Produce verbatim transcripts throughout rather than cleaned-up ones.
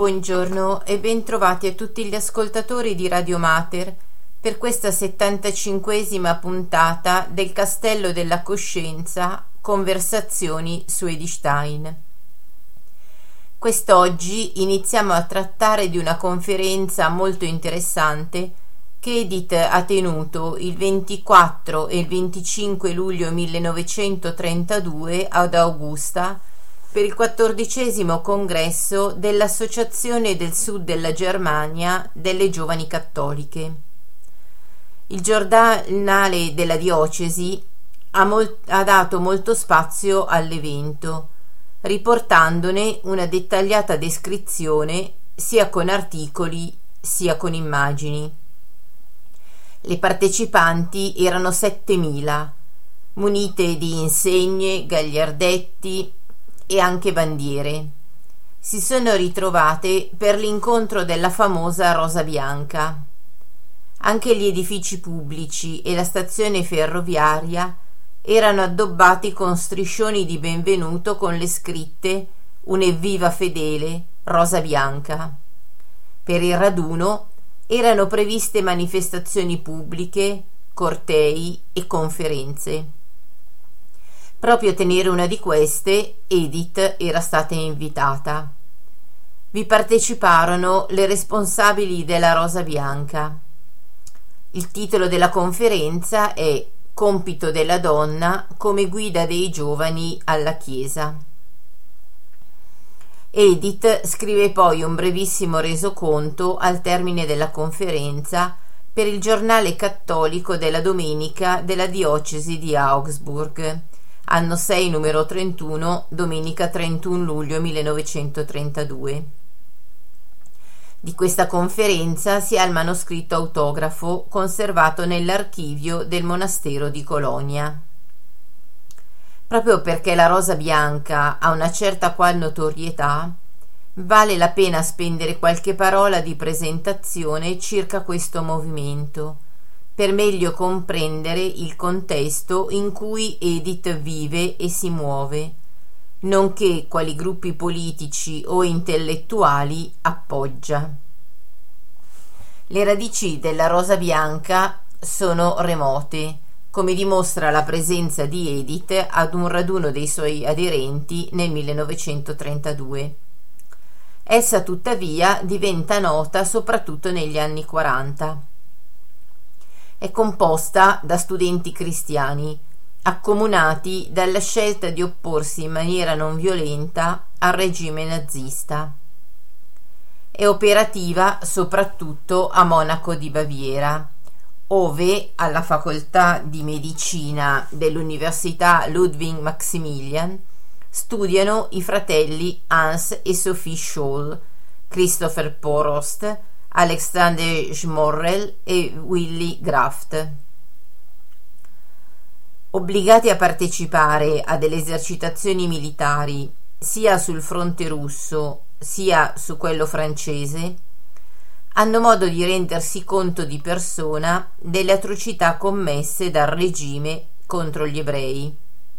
Buongiorno e bentrovati a tutti gli ascoltatori di Radio Mater per questa settantacinquesima puntata del Castello della Coscienza, conversazioni su Edith Stein. Quest'oggi iniziamo a trattare di una conferenza molto interessante che Edith ha tenuto il ventiquattro e il venticinque luglio millenovecentotrentadue ad Augusta per il quattordicesimo congresso dell'Associazione del Sud della Germania delle Giovani Cattoliche. Il giornale della diocesi ha, mol- ha dato molto spazio all'evento, riportandone una dettagliata descrizione sia con articoli sia con immagini. Le partecipanti erano settemila, munite di insegne, gagliardetti e anche bandiere. Si sono ritrovate per l'incontro della famosa Rosa Bianca. Anche gli edifici pubblici e la stazione ferroviaria erano addobbati con striscioni di benvenuto con le scritte "Un evviva fedele, Rosa Bianca". Per il raduno erano previste manifestazioni pubbliche, cortei e conferenze. Proprio a tenere una di queste, Edith era stata invitata. Vi parteciparono le responsabili della Rosa Bianca. Il titolo della conferenza è "Compito della donna come guida dei giovani alla Chiesa". Edith scrive poi un brevissimo resoconto al termine della conferenza per il giornale cattolico della domenica della diocesi di Augsburg, anno sei, numero trentuno, domenica trentuno luglio millenovecentotrentadue. Di questa conferenza si ha il manoscritto autografo conservato nell'archivio del monastero di Colonia. Proprio perché la Rosa Bianca ha una certa qual notorietà, vale la pena spendere qualche parola di presentazione circa questo movimento, per meglio comprendere il contesto in cui Edith vive e si muove, nonché quali gruppi politici o intellettuali appoggia. Le radici della Rosa Bianca sono remote, come dimostra la presenza di Edith ad un raduno dei suoi aderenti nel millenovecentotrentadue. Essa tuttavia diventa nota soprattutto negli anni quaranta. È composta da studenti cristiani, accomunati dalla scelta di opporsi in maniera non violenta al regime nazista. È operativa soprattutto a Monaco di Baviera, ove alla facoltà di medicina dell'Università Ludwig Maximilian studiano i fratelli Hans e Sophie Scholl, Christopher Porost, Alexander Schmorrell e Willy Graft. Obbligati a partecipare a delle esercitazioni militari sia sul fronte russo sia su quello francese, hanno modo di rendersi conto di persona delle atrocità commesse dal regime contro gli ebrei.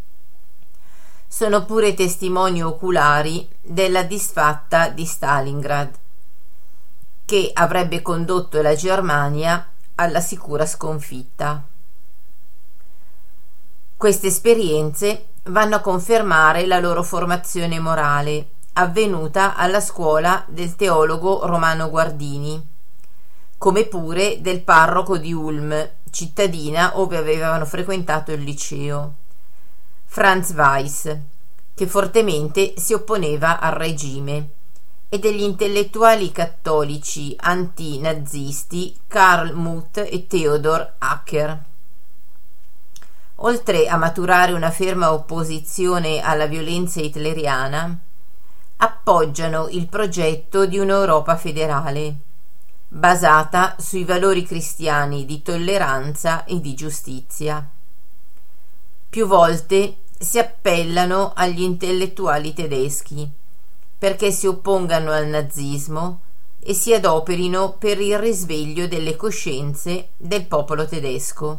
Sono pure testimoni oculari della disfatta di Stalingrad, che avrebbe condotto la Germania alla sicura sconfitta. Queste esperienze vanno a confermare la loro formazione morale, avvenuta alla scuola del teologo Romano Guardini, come pure del parroco di Ulm, cittadina ove avevano frequentato il liceo, Franz Weiss, che fortemente si opponeva al regime, e degli intellettuali cattolici antinazisti Karl Muth e Theodor Acker. Oltre a maturare una ferma opposizione alla violenza hitleriana, appoggiano il progetto di un'Europa federale, basata sui valori cristiani di tolleranza e di giustizia. Più volte si appellano agli intellettuali tedeschi perché si oppongano al nazismo e si adoperino per il risveglio delle coscienze del popolo tedesco.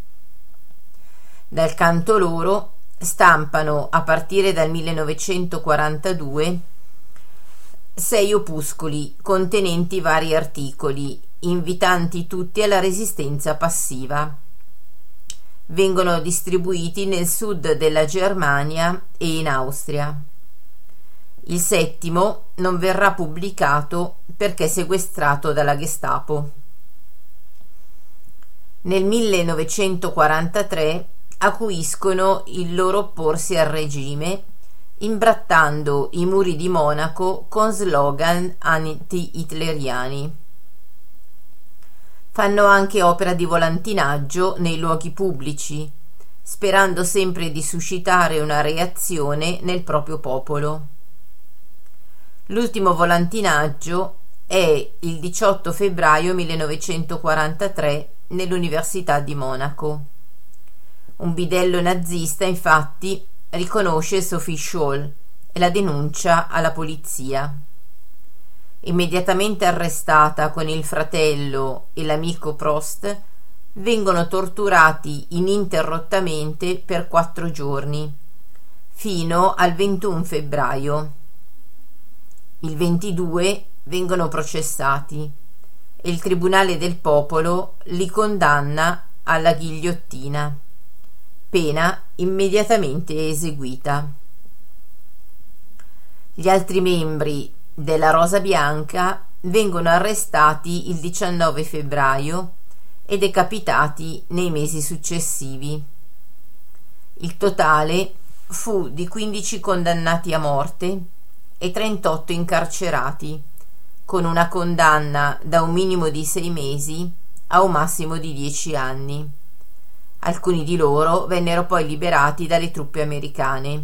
Dal canto loro stampano a partire dal millenovecentoquarantadue sei opuscoli contenenti vari articoli, invitanti tutti alla resistenza passiva. Vengono distribuiti nel sud della Germania e in Austria. Il settimo non verrà pubblicato perché sequestrato dalla Gestapo. Nel millenovecentoquarantatré acuiscono il loro opporsi al regime, imbrattando i muri di Monaco con slogan anti-hitleriani. Fanno anche opera di volantinaggio nei luoghi pubblici, sperando sempre di suscitare una reazione nel proprio popolo. L'ultimo volantinaggio è il diciotto febbraio millenovecentoquarantatré nell'Università di Monaco. Un bidello nazista, infatti, riconosce Sophie Scholl e la denuncia alla polizia. Immediatamente arrestata con il fratello e l'amico Prost, vengono torturati ininterrottamente per quattro giorni, fino al ventuno febbraio. Il ventidue vengono processati e il Tribunale del Popolo li condanna alla ghigliottina, pena immediatamente eseguita. Gli altri membri della Rosa Bianca vengono arrestati il diciannove febbraio e decapitati nei mesi successivi. Il totale fu di quindici condannati a morte e trentotto incarcerati, con una condanna da un minimo di sei mesi a un massimo di dieci anni. Alcuni di loro vennero poi liberati dalle truppe americane.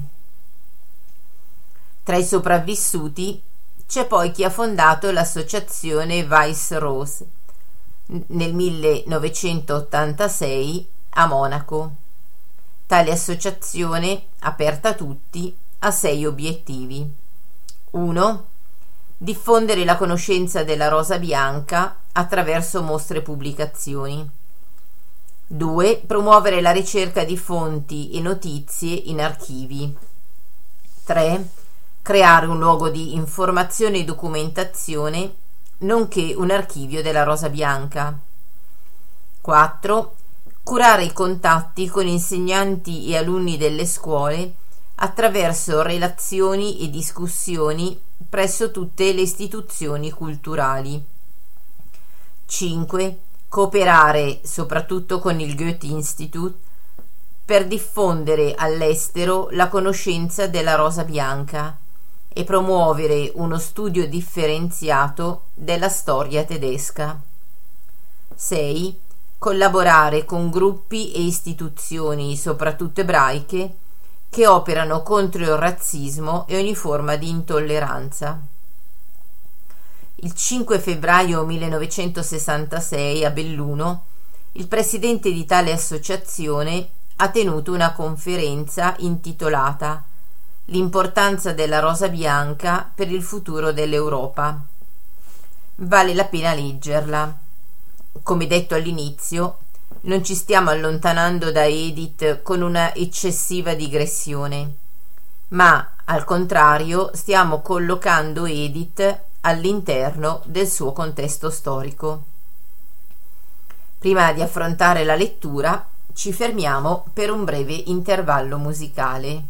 Tra i sopravvissuti c'è poi chi ha fondato l'associazione Weiss Rose nel millenovecentottantasei a Monaco. Tale associazione, aperta a tutti, ha sei obiettivi. uno. Diffondere la conoscenza della Rosa Bianca attraverso mostre e pubblicazioni. due. Promuovere la ricerca di fonti e notizie in archivi. tre. Creare un luogo di informazione e documentazione, nonché un archivio della Rosa Bianca. quattro. Curare i contatti con insegnanti e alunni delle scuole attraverso relazioni e discussioni presso tutte le istituzioni culturali. cinque. Cooperare soprattutto con il Goethe-Institut per diffondere all'estero la conoscenza della Rosa Bianca e promuovere uno studio differenziato della storia tedesca. sei. Collaborare con gruppi e istituzioni, soprattutto ebraiche, che operano contro il razzismo e ogni forma di intolleranza. Il cinque febbraio millenovecentosessantasei a Belluno il presidente di tale associazione ha tenuto una conferenza intitolata L'importanza della Rosa Bianca per il futuro dell'Europa. Vale la pena leggerla. Come detto all'inizio, non ci stiamo allontanando da Edith con una eccessiva digressione, ma al contrario stiamo collocando Edith all'interno del suo contesto storico. Prima di affrontare la lettura, ci fermiamo per un breve intervallo musicale.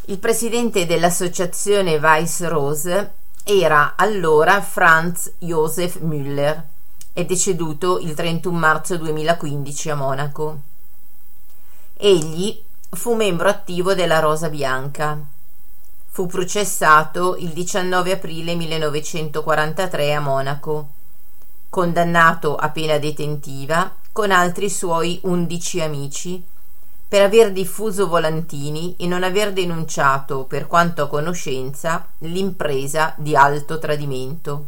Il presidente dell'associazione Weiss Rose era allora Franz Josef Müller, è deceduto il trentuno marzo duemilaquindici a Monaco. Egli fu membro attivo della Rosa Bianca. Fu processato il diciannove aprile millenovecentoquarantatré a Monaco, condannato a pena detentiva con altri suoi undici amici per aver diffuso volantini e non aver denunciato, per quanto a conoscenza, l'impresa di alto tradimento.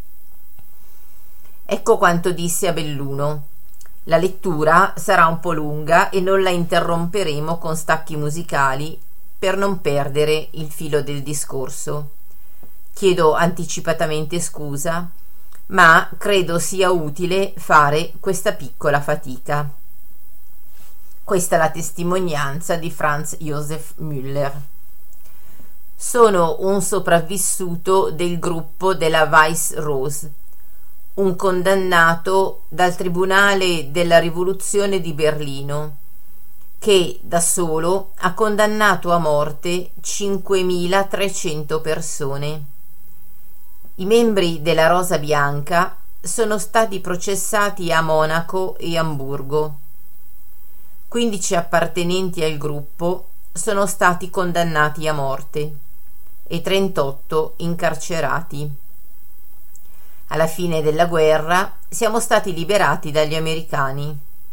Ecco quanto disse a Belluno. La lettura sarà un po' lunga e non la interromperemo con stacchi musicali per non perdere il filo del discorso. Chiedo anticipatamente scusa, ma credo sia utile fare questa piccola fatica. Questa è la testimonianza di Franz Josef Müller. Sono un sopravvissuto del gruppo della Weiss Rose, un condannato dal Tribunale della Rivoluzione di Berlino, che da solo ha condannato a morte cinquemilatrecento persone. I membri della Rosa Bianca sono stati processati a Monaco e Amburgo. quindici appartenenti al gruppo sono stati condannati a morte e trentotto incarcerati. Alla fine della guerra siamo stati liberati dagli americani.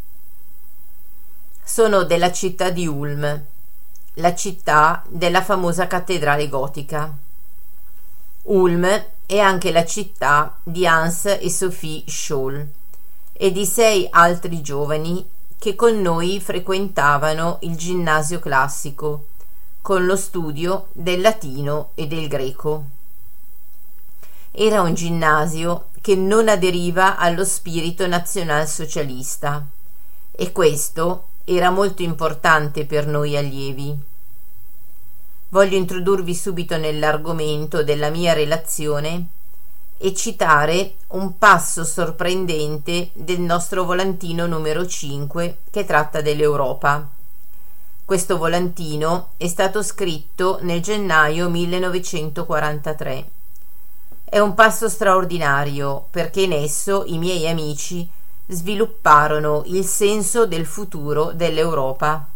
Sono della città di Ulm, la città della famosa cattedrale gotica. Ulm è anche la città di Hans e Sophie Scholl e di sei altri giovani che con noi frequentavano il ginnasio classico, con lo studio del latino e del greco. Era un ginnasio che non aderiva allo spirito nazionalsocialista, e questo era molto importante per noi allievi. Voglio introdurvi subito nell'argomento della mia relazione e citare un passo sorprendente del nostro volantino numero cinque che tratta dell'Europa. Questo volantino è stato scritto nel gennaio millenovecentoquarantatré. È un passo straordinario perché in esso i miei amici svilupparono il senso del futuro dell'Europa.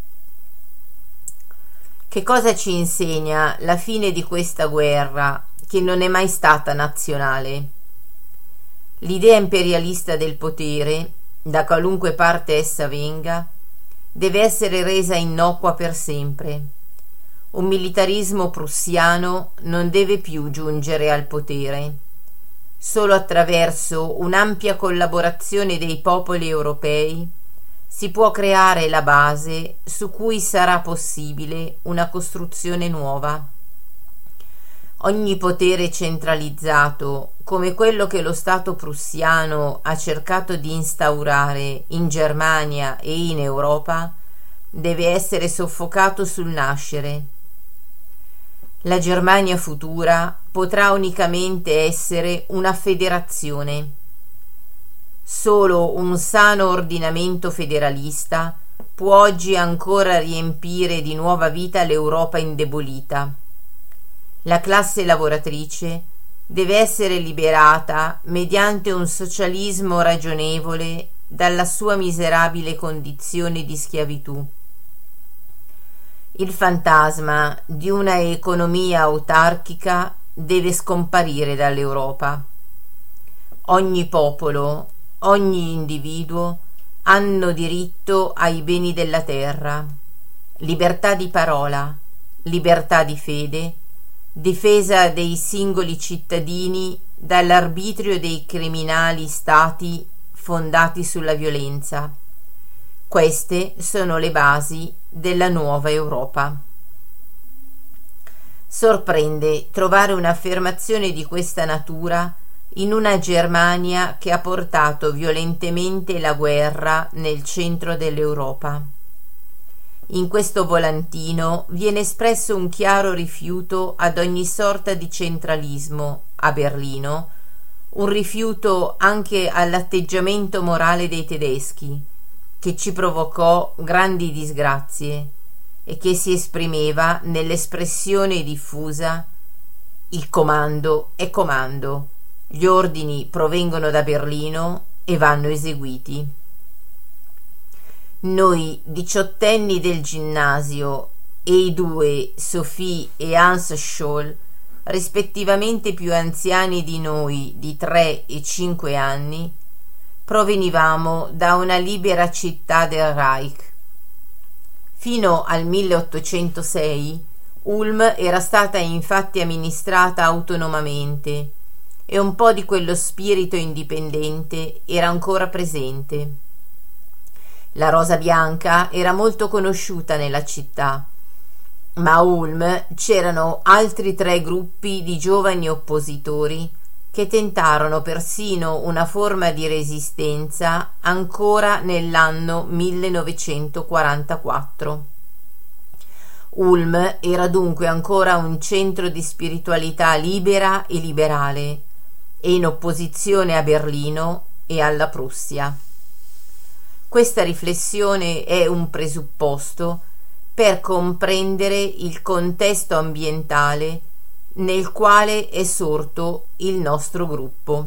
Che cosa ci insegna la fine di questa guerra, che non è mai stata nazionale? L'idea imperialista del potere, da qualunque parte essa venga, deve essere resa innocua per sempre. Un militarismo prussiano non deve più giungere al potere. Solo attraverso un'ampia collaborazione dei popoli europei si può creare la base su cui sarà possibile una costruzione nuova. Ogni potere centralizzato, come quello che lo Stato prussiano ha cercato di instaurare in Germania e in Europa, deve essere soffocato sul nascere. La Germania futura potrà unicamente essere una federazione. Solo un sano ordinamento federalista può oggi ancora riempire di nuova vita l'Europa indebolita. La classe lavoratrice deve essere liberata mediante un socialismo ragionevole dalla sua miserabile condizione di schiavitù. Il fantasma di una economia autarchica deve scomparire dall'Europa. Ogni popolo, ogni individuo hanno diritto ai beni della terra, libertà di parola, libertà di fede, difesa dei singoli cittadini dall'arbitrio dei criminali stati fondati sulla violenza. Queste sono le basi della nuova Europa. Sorprende trovare un'affermazione di questa natura in una Germania che ha portato violentemente la guerra nel centro dell'Europa. In questo volantino viene espresso un chiaro rifiuto ad ogni sorta di centralismo a Berlino, un rifiuto anche all'atteggiamento morale dei tedeschi, che ci provocò grandi disgrazie, e che si esprimeva nell'espressione diffusa: il comando è comando, gli ordini provengono da Berlino e vanno eseguiti. Noi diciottenni del ginnasio e i due Sophie e Hans Scholl, rispettivamente più anziani di noi di tre e cinque anni, provenivamo da una libera città del Reich. Fino al milleottocentosei Ulm era stata infatti amministrata autonomamente e un po' di quello spirito indipendente era ancora presente. La Rosa Bianca era molto conosciuta nella città, ma a Ulm c'erano altri tre gruppi di giovani oppositori che tentarono persino una forma di resistenza ancora nell'anno millenovecentoquarantaquattro. Ulm era dunque ancora un centro di spiritualità libera e liberale, e in opposizione a Berlino e alla Prussia. Questa riflessione è un presupposto per comprendere il contesto ambientale nel quale è sorto il nostro gruppo.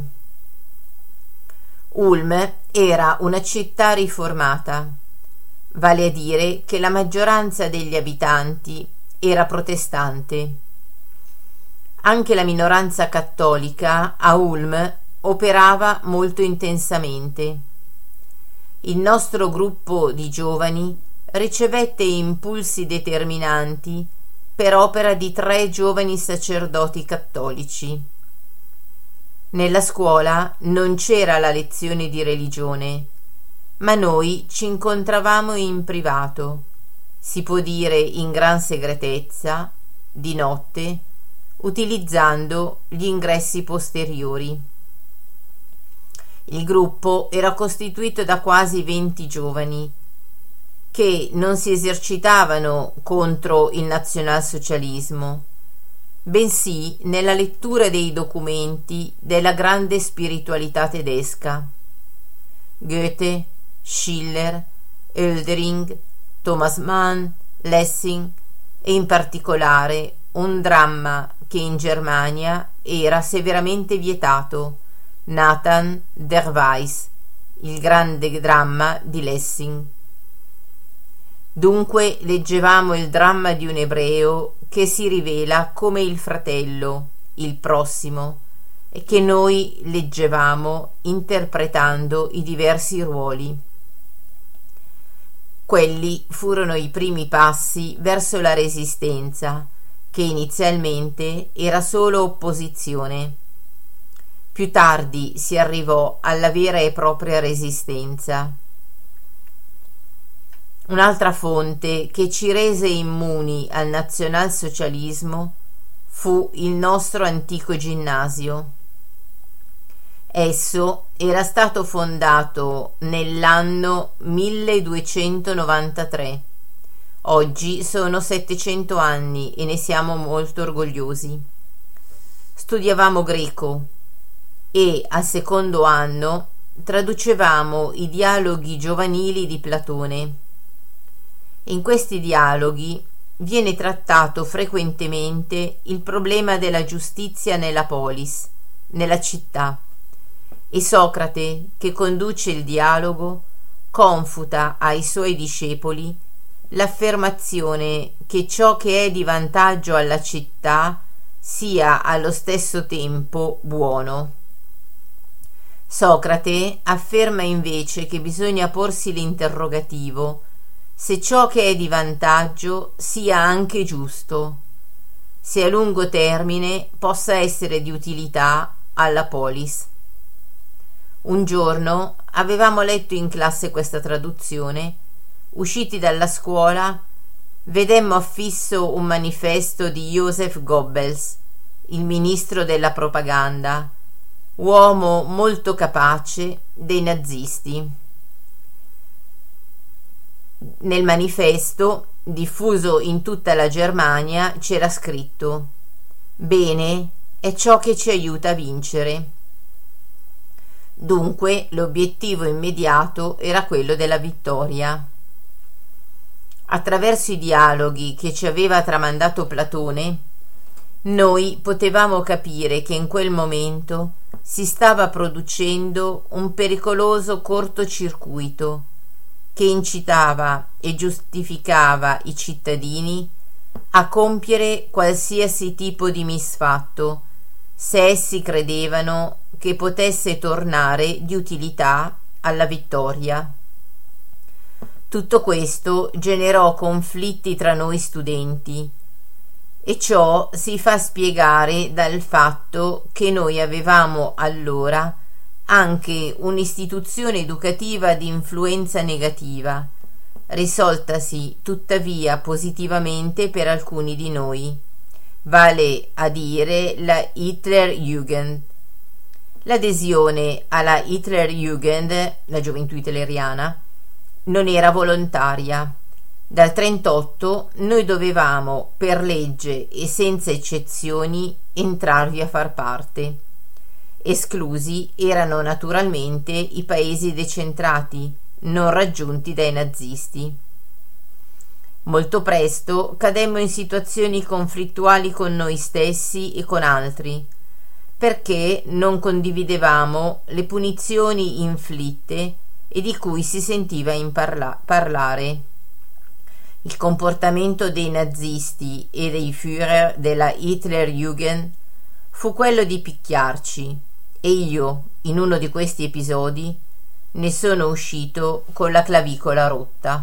Ulm era una città riformata, vale a dire che la maggioranza degli abitanti era protestante. Anche la minoranza cattolica a Ulm operava molto intensamente. Il nostro gruppo di giovani ricevette impulsi determinanti per opera di tre giovani sacerdoti cattolici. Nella scuola non c'era la lezione di religione, ma noi ci incontravamo in privato, si può dire in gran segretezza, di notte, utilizzando gli ingressi posteriori. Il gruppo era costituito da quasi venti giovani che non si esercitavano contro il nazionalsocialismo, bensì nella lettura dei documenti della grande spiritualità tedesca. Goethe, Schiller, Hölderlin, Thomas Mann, Lessing e in particolare un dramma che in Germania era severamente vietato, Nathan der Weiss, il grande dramma di Lessing. Dunque leggevamo il dramma di un ebreo che si rivela come il fratello, il prossimo, e che noi leggevamo interpretando i diversi ruoli. Quelli furono i primi passi verso la resistenza, che inizialmente era solo opposizione. Più tardi si arrivò alla vera e propria resistenza. Un'altra fonte che ci rese immuni al nazionalsocialismo fu il nostro antico ginnasio. Esso era stato fondato nell'anno milleduecentonovantatré. Oggi sono settecento anni e ne siamo molto orgogliosi. Studiavamo greco e al secondo anno traducevamo i dialoghi giovanili di Platone. In questi dialoghi viene trattato frequentemente il problema della giustizia nella polis, nella città, e Socrate, che conduce il dialogo, confuta ai suoi discepoli l'affermazione che ciò che è di vantaggio alla città sia allo stesso tempo buono. Socrate afferma invece che bisogna porsi l'interrogativo se ciò che è di vantaggio sia anche giusto, se a lungo termine possa essere di utilità alla polis. Un giorno avevamo letto in classe questa traduzione. Usciti dalla scuola, vedemmo affisso un manifesto di Joseph Goebbels, il ministro della propaganda, uomo molto capace dei nazisti. Nel manifesto, diffuso in tutta la Germania, c'era scritto: «Bene è ciò che ci aiuta a vincere». Dunque l'obiettivo immediato era quello della vittoria. Attraverso i dialoghi che ci aveva tramandato Platone, noi potevamo capire che in quel momento si stava producendo un pericoloso cortocircuito che incitava e giustificava i cittadini a compiere qualsiasi tipo di misfatto se essi credevano che potesse tornare di utilità alla vittoria. Tutto questo generò conflitti tra noi studenti, e ciò si fa spiegare dal fatto che noi avevamo allora anche un'istituzione educativa di influenza negativa, risoltasi tuttavia positivamente per alcuni di noi, vale a dire la Hitlerjugend. L'adesione alla Hitlerjugend, la gioventù hitleriana, non era volontaria. Dal trentotto noi dovevamo, per legge e senza eccezioni, entrarvi a far parte. Esclusi erano naturalmente i paesi decentrati, non raggiunti dai nazisti. Molto presto cademmo in situazioni conflittuali con noi stessi e con altri, perché non condividevamo le punizioni inflitte e di cui si sentiva in parla- parlare. Il comportamento dei nazisti e dei Führer della Hitlerjugend fu quello di picchiarci, e io, in uno di questi episodi, ne sono uscito con la clavicola rotta.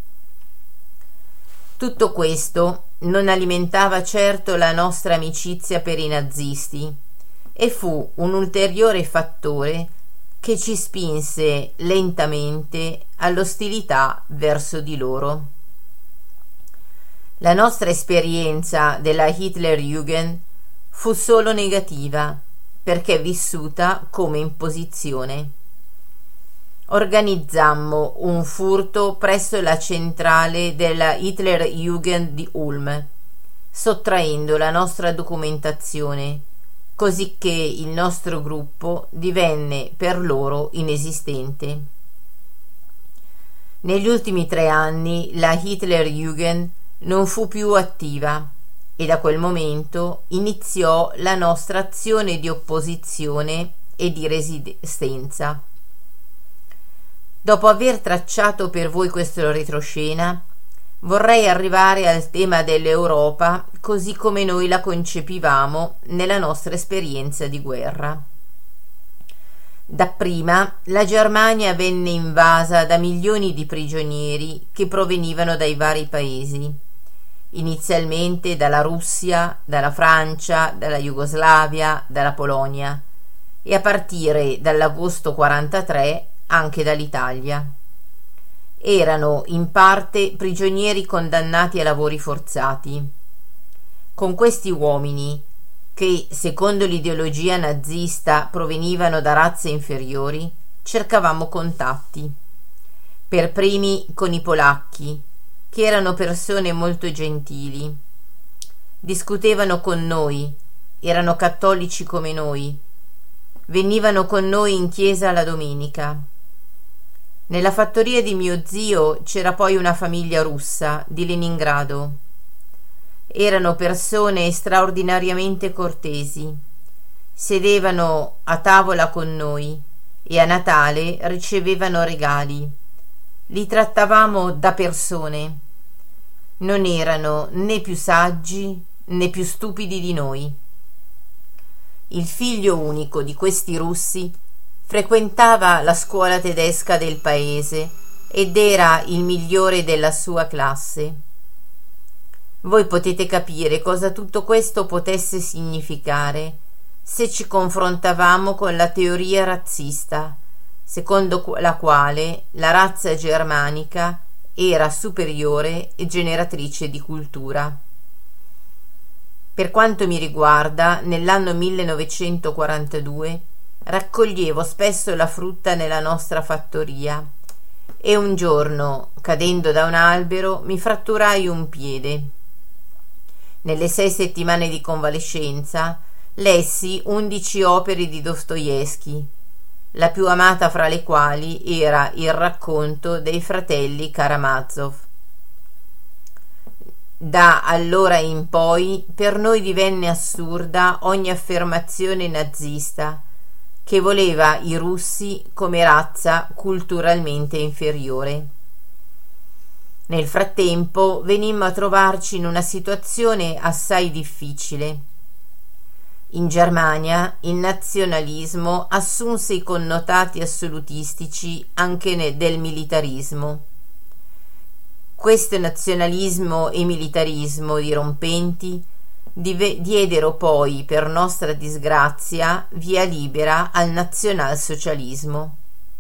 Tutto questo non alimentava certo la nostra amicizia per i nazisti e fu un ulteriore fattore che ci spinse lentamente all'ostilità verso di loro. La nostra esperienza della Hitlerjugend fu solo negativa, perché vissuta come imposizione. Organizzammo un furto presso la centrale della Hitlerjugend di Ulm, sottraendo la nostra documentazione, cosicché il nostro gruppo divenne per loro inesistente. Negli ultimi tre anni la Hitlerjugend non fu più attiva e da quel momento iniziò la nostra azione di opposizione e di resistenza. Dopo aver tracciato per voi questo retroscena, vorrei arrivare al tema dell'Europa così come noi la concepivamo nella nostra esperienza di guerra. Dapprima la Germania venne invasa da milioni di prigionieri che provenivano dai vari paesi, inizialmente dalla Russia, dalla Francia, dalla Jugoslavia, dalla Polonia e a partire dall'agosto quarantatré anche dall'Italia. Erano in parte prigionieri condannati a lavori forzati. Con questi uomini, che secondo l'ideologia nazista provenivano da razze inferiori, cercavamo contatti. Per primi con i polacchi, che erano persone molto gentili. Discutevano con noi, erano cattolici come noi, venivano con noi in chiesa la domenica. Nella fattoria di mio zio c'era poi una famiglia russa di Leningrado. Erano persone straordinariamente cortesi. Sedevano a tavola con noi e a Natale ricevevano regali. Li trattavamo da persone. Non erano né più saggi né più stupidi di noi. Il figlio unico di questi russi frequentava la scuola tedesca del paese ed era il migliore della sua classe. Voi potete capire cosa tutto questo potesse significare se ci confrontavamo con la teoria razzista, secondo la quale la razza germanica era superiore e generatrice di cultura. Per quanto mi riguarda, nell'anno millenovecentoquarantadue raccoglievo spesso la frutta nella nostra fattoria e un giorno, cadendo da un albero, mi fratturai un piede. Nelle sei settimane di convalescenza lessi undici opere di Dostoevskij, la più amata fra le quali era il racconto dei fratelli Karamazov. Da allora in poi per noi divenne assurda ogni affermazione nazista che voleva i russi come razza culturalmente inferiore. Nel frattempo venimmo a trovarci in una situazione assai difficile. In Germania il nazionalismo assunse i connotati assolutistici anche ne- del militarismo. Questo nazionalismo e militarismo dirompenti dive- diedero poi, per nostra disgrazia, via libera al nazionalsocialismo.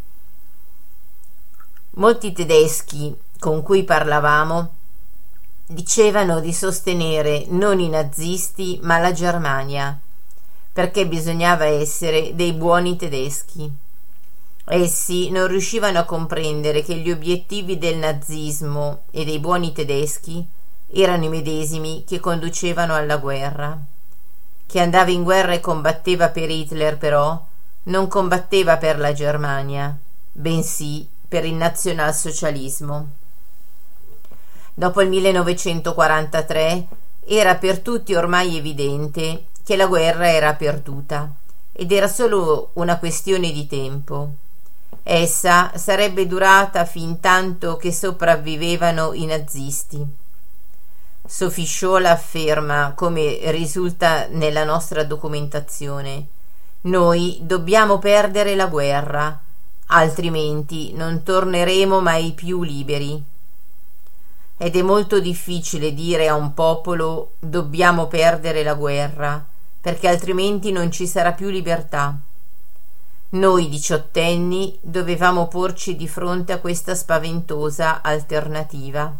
Molti tedeschi con cui parlavamo dicevano di sostenere non i nazisti ma la Germania, perché bisognava essere dei buoni tedeschi. Essi non riuscivano a comprendere che gli obiettivi del nazismo e dei buoni tedeschi erano i medesimi che conducevano alla guerra. Chi andava in guerra e combatteva per Hitler, però, non combatteva per la Germania, bensì per il nazionalsocialismo. Dopo il millenovecentoquarantatré era per tutti ormai evidente che la guerra era perduta ed era solo una questione di tempo. Essa sarebbe durata fin tanto che sopravvivevano i nazisti. Sophie Scholl afferma, come risulta nella nostra documentazione: noi dobbiamo perdere la guerra, altrimenti non torneremo mai più liberi. Ed è molto difficile dire a un popolo dobbiamo perdere la guerra, perché altrimenti non ci sarà più libertà. Noi diciottenni dovevamo porci di fronte a questa spaventosa alternativa.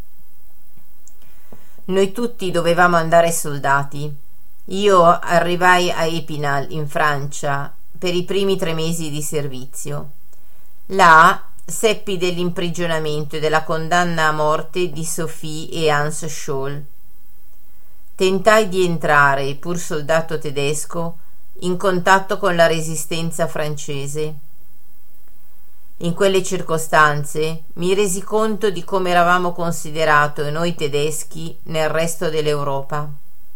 Noi tutti dovevamo andare soldati. Io arrivai a Épinal, in Francia, per i primi tre mesi di servizio. Là seppi dell'imprigionamento e della condanna a morte di Sophie e Hans Scholl. Tentai di entrare, pur soldato tedesco, in contatto con la resistenza francese. In quelle circostanze mi resi conto di come eravamo considerato noi tedeschi nel resto dell'Europa.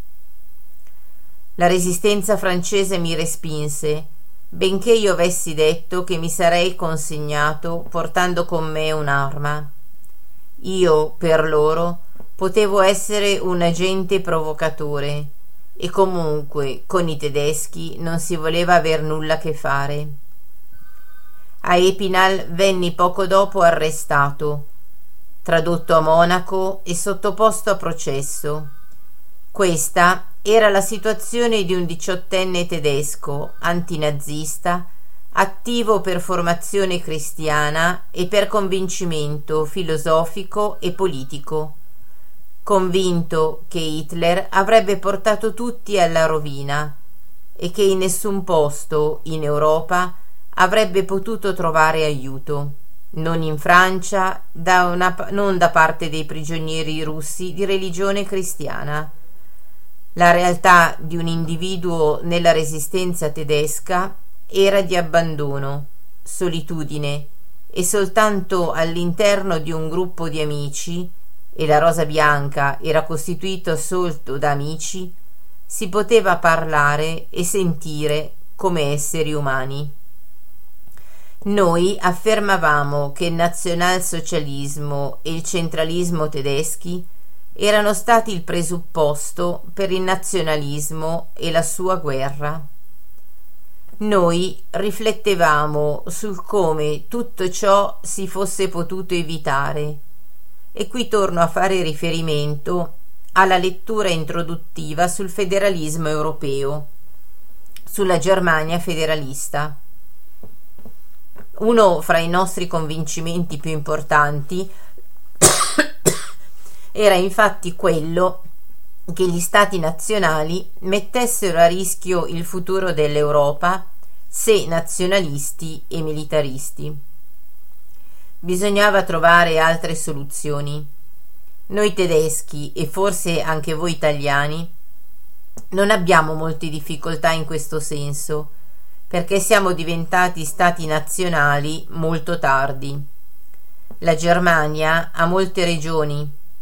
La resistenza francese mi respinse, benché io avessi detto che mi sarei consegnato portando con me un'arma. Io, per loro, potevo essere un agente provocatore, e comunque con i tedeschi non si voleva aver nulla a che fare. A Épinal venni poco dopo arrestato, tradotto a Monaco e sottoposto a processo. Questa era la situazione di un diciottenne tedesco antinazista, attivo per formazione cristiana e per convincimento filosofico e politico, convinto che Hitler avrebbe portato tutti alla rovina e che in nessun posto in Europa avrebbe potuto trovare aiuto, non in Francia, da una, non da parte dei prigionieri russi di religione cristiana. La realtà di un individuo nella resistenza tedesca era di abbandono, solitudine, e soltanto all'interno di un gruppo di amici, e la Rosa Bianca era costituito solo da amici, si poteva parlare e sentire come esseri umani. Noi affermavamo che il nazionalsocialismo e il centralismo tedeschi erano stati il presupposto per il nazionalismo e la sua guerra. Noi riflettevamo sul come tutto ciò si fosse potuto evitare, e qui torno a fare riferimento alla lettura introduttiva sul federalismo europeo, sulla Germania federalista. Uno fra i nostri convincimenti più importanti era infatti quello che gli stati nazionali mettessero a rischio il futuro dell'Europa se nazionalisti e militaristi. Bisognava trovare altre soluzioni. Noi tedeschi, e forse anche voi italiani, non abbiamo molte difficoltà in questo senso, perché siamo diventati stati nazionali molto tardi. La Germania ha molte regioni.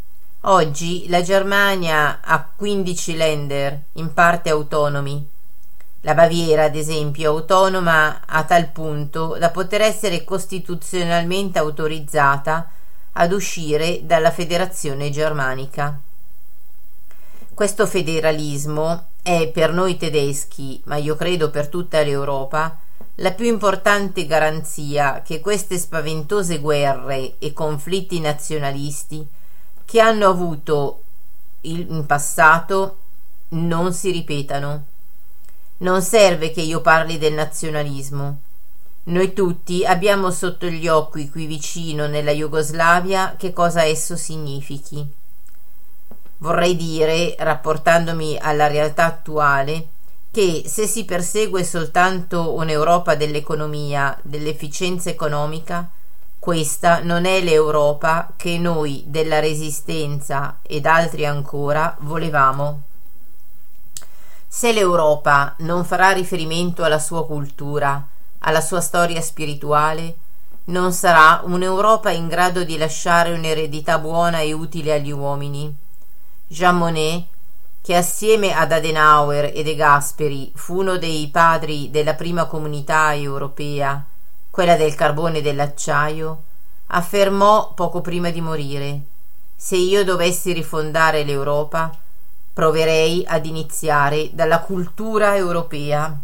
Oggi la Germania ha quindici Länder, in parte autonomi. La Baviera, ad esempio, è autonoma a tal punto da poter essere costituzionalmente autorizzata ad uscire dalla Federazione Germanica. Questo federalismo è per noi tedeschi, ma io credo per tutta l'Europa, la più importante garanzia che queste spaventose guerre e conflitti nazionalisti che hanno avuto in passato non si ripetano. Non serve che io parli del nazionalismo. Noi tutti abbiamo sotto gli occhi qui vicino nella Jugoslavia che cosa esso significhi. Vorrei dire, rapportandomi alla realtà attuale, che se si persegue soltanto un'Europa dell'economia, dell'efficienza economica, questa non è l'Europa che noi della Resistenza ed altri ancora volevamo. Se l'Europa non farà riferimento alla sua cultura, alla sua storia spirituale, non sarà un'Europa in grado di lasciare un'eredità buona e utile agli uomini. Jean Monnet, che assieme ad Adenauer e De Gasperi fu uno dei padri della prima comunità europea, quella del carbone e dell'acciaio, affermò poco prima di morire: se io dovessi rifondare l'Europa, proverei ad iniziare dalla cultura europea.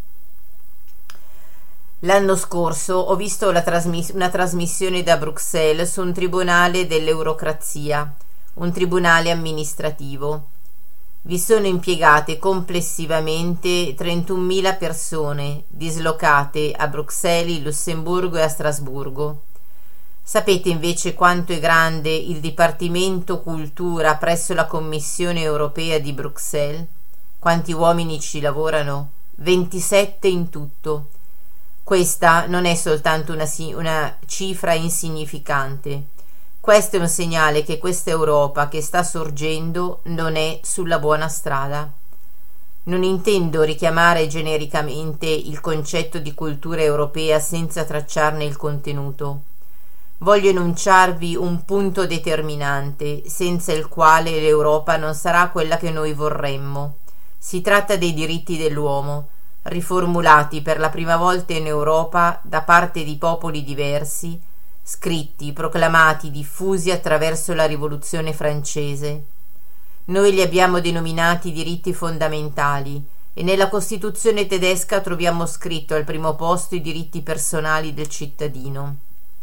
L'anno scorso ho visto la trasmiss- una trasmissione da Bruxelles su un tribunale dell'eurocrazia, un tribunale amministrativo. Vi sono impiegate complessivamente trentunomila persone dislocate a Bruxelles, Lussemburgo e a Strasburgo. Sapete invece quanto è grande il Dipartimento Cultura presso la Commissione Europea di Bruxelles? Quanti uomini ci lavorano? ventisette in tutto. Questa non è soltanto una, una cifra insignificante. Questo è un segnale che questa Europa che sta sorgendo non è sulla buona strada. Non intendo richiamare genericamente il concetto di cultura europea senza tracciarne il contenuto. Voglio enunciarvi un punto determinante, senza il quale l'Europa non sarà quella che noi vorremmo. Si tratta dei diritti dell'uomo, riformulati per la prima volta in Europa da parte di popoli diversi, scritti, proclamati, diffusi attraverso la Rivoluzione francese. Noi li abbiamo denominati diritti fondamentali e nella Costituzione tedesca troviamo scritto al primo posto i diritti personali del cittadino.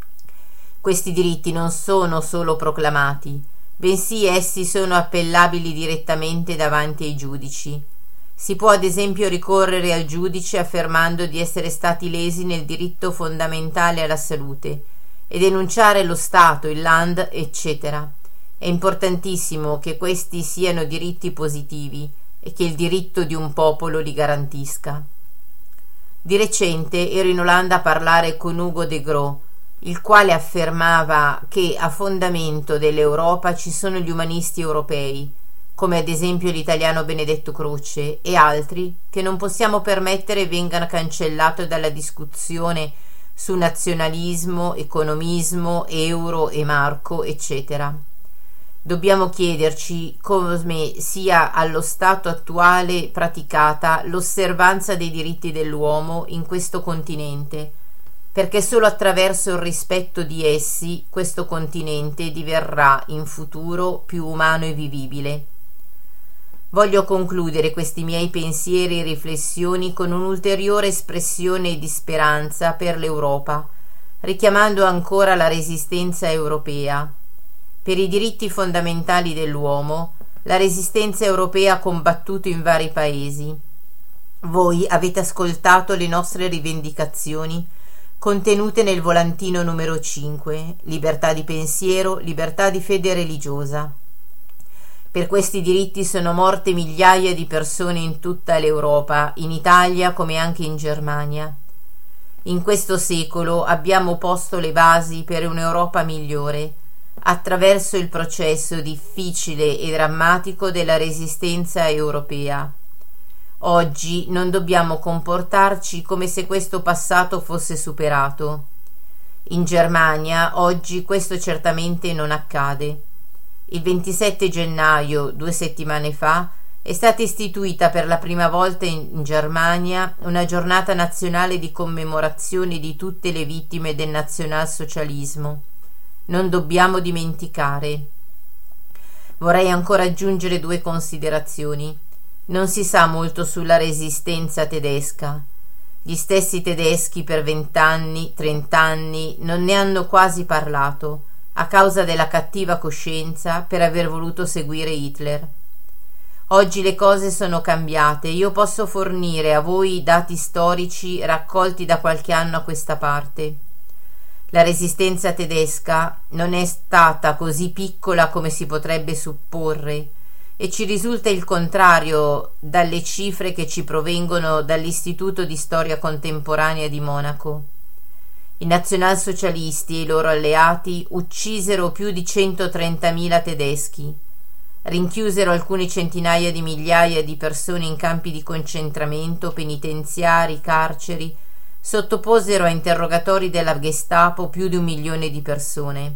Questi diritti non sono solo proclamati, bensì essi sono appellabili direttamente davanti ai giudici. Si può ad esempio ricorrere al giudice affermando di essere stati lesi nel diritto fondamentale alla salute e denunciare lo Stato, il Land, eccetera. È importantissimo che questi siano diritti positivi e che il diritto di un popolo li garantisca. Di recente ero in Olanda a parlare con Hugo de Groot, il quale affermava che a fondamento dell'Europa ci sono gli umanisti europei, come ad esempio l'italiano Benedetto Croce e altri che non possiamo permettere vengano cancellati dalla discussione su nazionalismo, economismo, euro e marco, eccetera. Dobbiamo chiederci come sia allo stato attuale praticata l'osservanza dei diritti dell'uomo in questo continente, perché solo attraverso il rispetto di essi questo continente diverrà in futuro più umano e vivibile. Voglio concludere questi miei pensieri e riflessioni con un'ulteriore espressione di speranza per l'Europa, richiamando ancora la resistenza europea. Per i diritti fondamentali dell'uomo, la resistenza europea ha combattuto in vari paesi. Voi avete ascoltato le nostre rivendicazioni contenute nel volantino numero cinque, libertà di pensiero, libertà di fede religiosa. Per questi diritti sono morte migliaia di persone in tutta l'Europa, in Italia come anche in Germania. In questo secolo abbiamo posto le basi per un'Europa migliore, attraverso il processo difficile e drammatico della resistenza europea. Oggi non dobbiamo comportarci come se questo passato fosse superato. In Germania oggi questo certamente non accade. Il ventisette gennaio, due settimane fa, è stata istituita per la prima volta in Germania una giornata nazionale di commemorazione di tutte le vittime del nazionalsocialismo. Non dobbiamo dimenticare. Vorrei ancora aggiungere due considerazioni. Non si sa molto sulla resistenza tedesca. Gli stessi tedeschi per vent'anni, trent'anni non ne hanno quasi parlato, a causa della cattiva coscienza per aver voluto seguire Hitler. Oggi le cose sono cambiate, io posso fornire a voi dati storici raccolti da qualche anno a questa parte. La resistenza tedesca non è stata così piccola come si potrebbe supporre, e ci risulta il contrario dalle cifre che ci provengono dall'Istituto di Storia Contemporanea di Monaco. I nazionalsocialisti e i loro alleati uccisero più di centotrentamila tedeschi, rinchiusero alcune centinaia di migliaia di persone in campi di concentramento, penitenziari, carceri, sottoposero a interrogatori della Gestapo più di un milione di persone.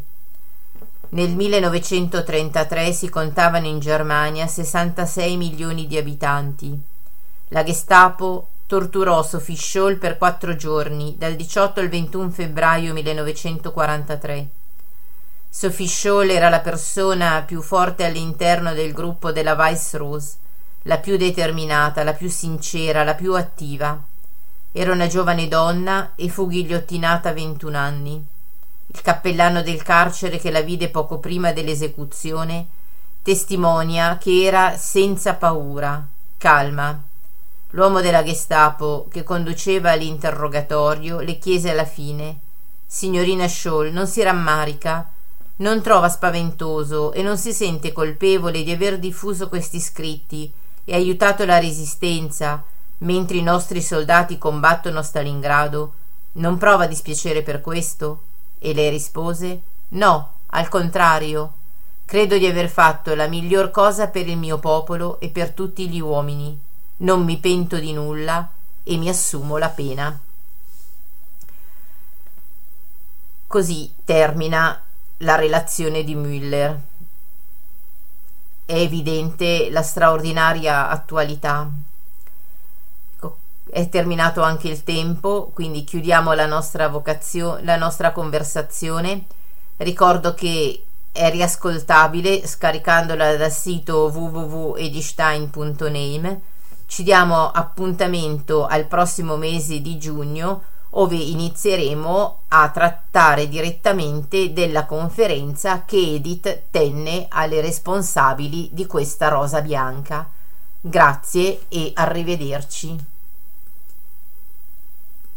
Nel millenovecentotrentatré si contavano in Germania sessantasei milioni di abitanti. La Gestapo torturò Sophie Scholl per quattro giorni, dal diciotto al ventuno febbraio millenovecentoquarantatré. Sophie Scholl era la persona più forte all'interno del gruppo della Weißrose, la più determinata, la più sincera, la più attiva. Era una giovane donna e fu ghigliottinata a ventuno anni. Il cappellano del carcere che la vide poco prima dell'esecuzione testimonia che era senza paura, calma. L'uomo della Gestapo che conduceva l'interrogatorio le chiese alla fine: «Signorina Scholl, non si rammarica? Non trova spaventoso e non si sente colpevole di aver diffuso questi scritti e aiutato la resistenza mentre i nostri soldati combattono a Stalingrado? Non prova dispiacere per questo?» E lei rispose: «No, al contrario. Credo di aver fatto la miglior cosa per il mio popolo e per tutti gli uomini. Non mi pento di nulla e mi assumo la pena». Così termina la relazione di Müller. È evidente la straordinaria attualità. È terminato anche il tempo, quindi chiudiamo la nostra vocazione, la nostra conversazione. Ricordo che è riascoltabile scaricandola dal sito w w w punto edstein punto name. Ci diamo appuntamento al prossimo mese di giugno, ove inizieremo a trattare direttamente della conferenza che Edith tenne alle responsabili di questa rosa bianca. Grazie e arrivederci.